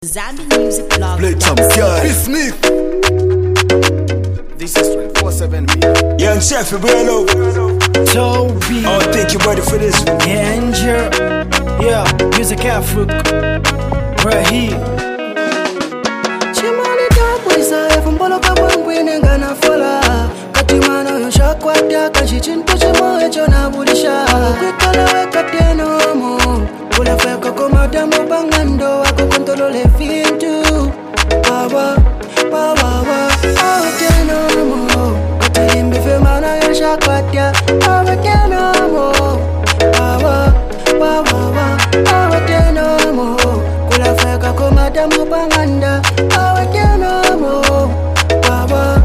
Zambian Music Blog. Play some guy. P. Smith. This is 24/7 me. Young Chef, Bueno. Toby. Oh, think you ready for this one? Danger. Yeah, Music Africa. Right here. Chimani tabwiza efumbolo kabwengwine ngana fola katimano yoshakwata kachichinto chimoe chona bulisha kwikala weka tenomo ulafeka komadamu bangando wako kontolole fintu Baba awe tenomo katimbi femana yoshakwata awe tenomo Baba awe tenomo kulafeka komadamu banganda awe tenomo Baba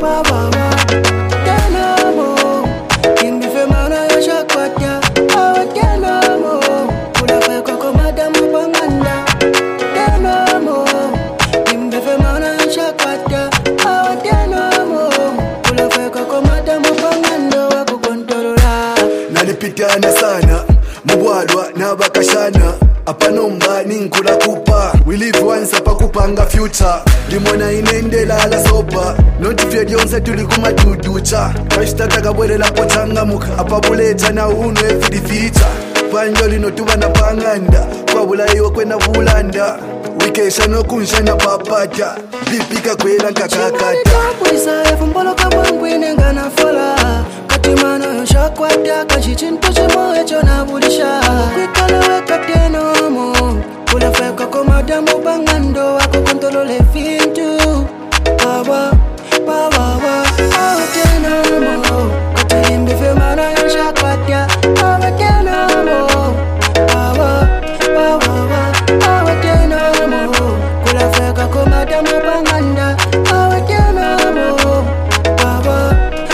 tenomo kimbi femana yoshakwata awe tenomo kulafeka komadamu banganda tenomo kimbi femana yoshakwata awe tenomo kulafeka komadamu banganda wako kontolola Nalipitana sana mubwalwa nabakashana apanomba ninkula kupa we live once apa kupanga future limona inendela la sopa notifye lyonse tuli kumaduducha kashitata bwelela kochangamuka apabuleta na uno efidifita panjo lino tuba na panganda kwabulayiwa kwena bulanda wikesha nokunsha na papata bipika kwela nkakakata bwiza efumbolo kabwengwine ngana fola katimano yoshakwata kachichinto chimoe chona bulisha kwikala weka tenomo ulafeka komadamu bangando wako kontolole fintu Baba awe tenomo katimbi femana yoshakwata awe tenomo Baba awe tenomo kulafeka komadamu banganda awe tenomo Baba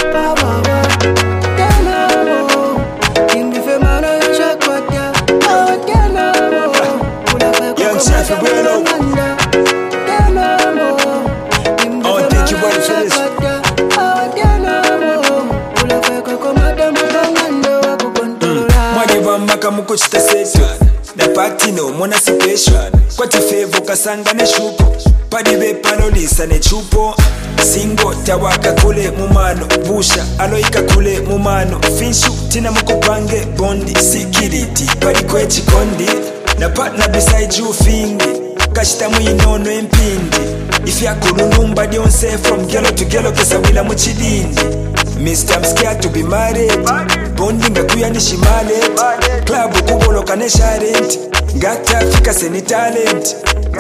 tenomo kimbi femana yoshakwata awe tenomo kulafeka Young Chef, komadamu Bueno. banganda tenomo kimbi Oh, think you femana ready for this? yoshakwata awe tenomo kulafeka komadamu banganda wako kontolola Mwalibambaka mukuchita setu na patino mona situation kwati fevo kasanga ne shupo padibe palolisa ne chupo singo tawaka kule mumano busha aloika kule mumano finshu tina mukupange bondi security paliko echikondi na partner beside you fingi kashita mwinono empindi ifyakululumba dyonse from gelo to gelo kesawila muchidindi Mr. I'm scared to be married bondi ngakuya nishimale club kuboloka ne sharent ngata fika seni talent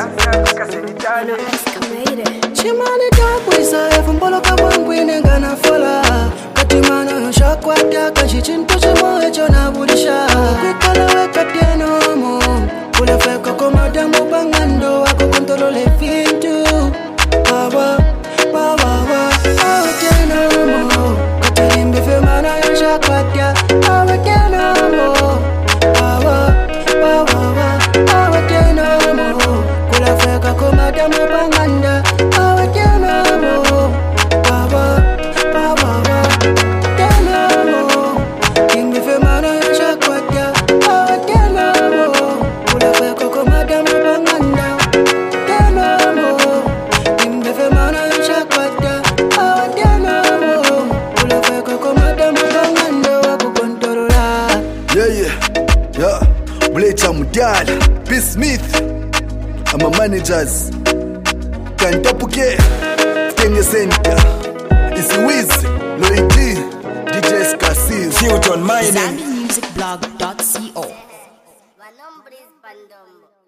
Chimani tabwiza efumbolo kabwengwine ngana fola katimano yoshakwata kachichinto chimoe chona bulisha kwikala weka tenomo ulafeka komadamu bangando wako kontolole fintu Baba awe tenomo katimbi femana yoshakwata awe tenomo Baba awe tenomo kulafeka komadamu banganda awe tenomo Baba tenomo kimbi femana yoshakwata awe tenomo kulafeka komadamu banganda tenomo kimbi femana yoshakwata awe tenomo kulafeka komadamu banganda wako kontolola yeah Blecha Mudala P. Smith I'm a managers Kantopuke Kenge Center It's Wiz Lloyd D DJ Skasiz Filton mining ZambianMusicBlog.co. One hombre es Pandombo.